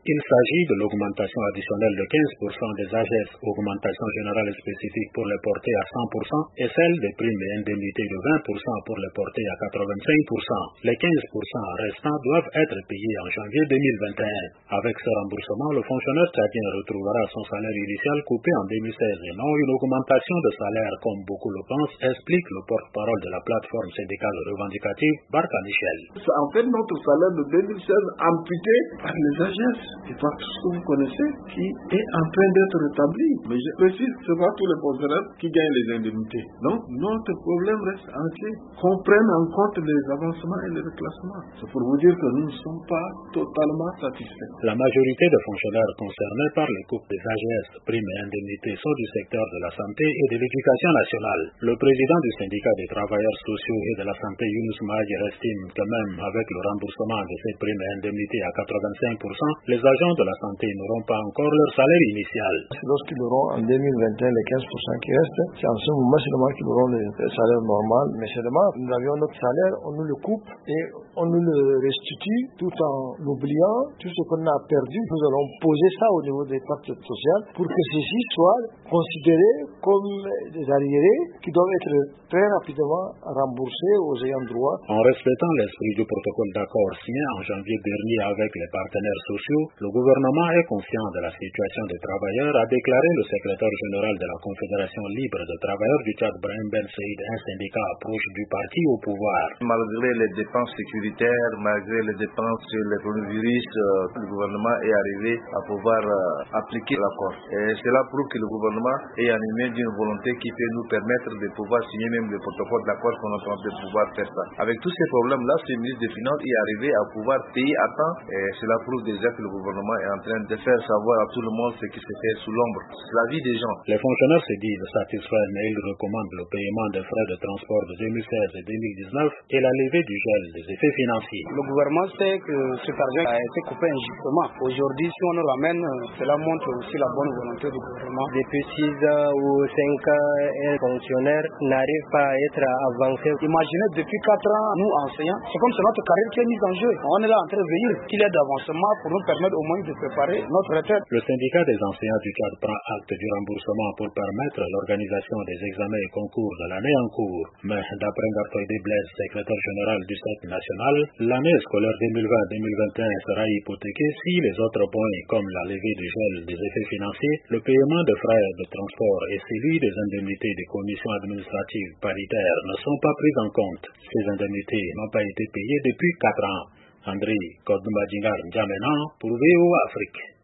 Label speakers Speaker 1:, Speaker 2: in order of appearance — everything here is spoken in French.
Speaker 1: Il s'agit de l'augmentation additionnelle de 15% des AGS, augmentation générale et spécifique pour les porter à 100% et celle des primes et indemnités de 20% pour les porter à 85%. Les 15% restants doivent être payés en janvier 2021. Avec ce remboursement, le fonctionnaire tchadien retrouvera son salaire initial coupé en 2016 et non une augmentation de salaire comme beaucoup le pensent, explique le porte-parole de la plateforme syndicale revendicative, Barka Michel.
Speaker 2: C'est en fait notre salaire de 2016 amputé par les AGS et par tout ce que vous connaissez qui est en train d'être rétabli. Mais je précise, ce n'est pas tous les fonctionnaires qui gagnent les indemnités. Donc notre problème reste entier. Qu'on prenne en compte les avancements et les reclassements. C'est pour vous dire que nous ne sommes pas totalement satisfaits.
Speaker 1: La majorité des fonctionnaires concernés par les coupes des AGS, primes et indemnités sont du secteur de la santé et de l'éducation nationale. Le président du syndicat des travailleurs sociaux et de la santé, Younous Mahajer, estime que même avec le remboursement de ces primes et indemnités à 85%, les agents de la santé n'auront pas encore leur salaire initial.
Speaker 3: Lorsqu'ils auront en 2021 les 15% qui restent, c'est en ce moment seulement qu'ils auront le salaire normal. Mais seulement, nous avions notre salaire, on nous le coupe et on nous le restitue tout en oubliant tout ce qu'on a perdu. Nous allons poser ça au niveau des pactes sociaux pour que ceci soit considéré comme des arriérés qui doivent être très rapidement remboursés aux ayants droit.
Speaker 1: En respectant l'esprit du protocole d'accord signé en janvier dernier avec les partenaires sociaux, le gouvernement est conscient de la situation des travailleurs, a déclaré le secrétaire général de la Confédération libre des travailleurs du Tchad, Brahim Ben Saïd, un syndicat proche du parti au pouvoir.
Speaker 4: Malgré les dépenses sécuritaires, malgré les dépenses sur les coronavirus, le gouvernement est arrivé à pouvoir appliquer l'accord. Et cela prouve que le gouvernement est animé d'une volonté qui peut nous permettre de pouvoir signer même le protocole d'accord qu'on est en train de pouvoir faire ça. Avec tous ces problèmes-là, ce ministre des Finances est arrivé à pouvoir payer à temps et cela prouve déjà que le gouvernement est en train de faire savoir à tout le monde ce qui se fait sous l'ombre. C'est la vie des gens.
Speaker 1: Les fonctionnaires se disent satisfaits, mais ils recommandent le paiement des frais de transport de 2016 et 2019 et la levée du gel des effets financiers.
Speaker 5: Le gouvernement sait que cet argent a été coupé injustement. Aujourd'hui, si on le ramène, cela montre aussi la bonne volonté du gouvernement.
Speaker 6: Depuis 6 ans ou 5 ans, un fonctionnaire n'arrive pas à être avancé.
Speaker 5: Imaginez, depuis 4 ans, nous enseignants, c'est comme c'est notre carrière qui est mise en jeu. On est là en train de veiller qu'il y ait d'avancement pour nous permettre au moins de préparer notre retraite.
Speaker 1: Le syndicat des enseignants du Tchad prend acte du remboursement pour permettre l'organisation des examens et concours de l'année en cours. Mais d'après Ngartoïde Blaise, secrétaire général du SEC national, l'année scolaire 2020-2021 sera hypothéquée si les autres points, comme la levée du gel des effets financiers, le paiement de frais de transport et celui des indemnités des commissions administratives paritaires ne sont pas pris en compte. Ces indemnités n'ont pas été payées depuis 4 ans. André Kodoumbadjingar Djamena pour VOA Afrique.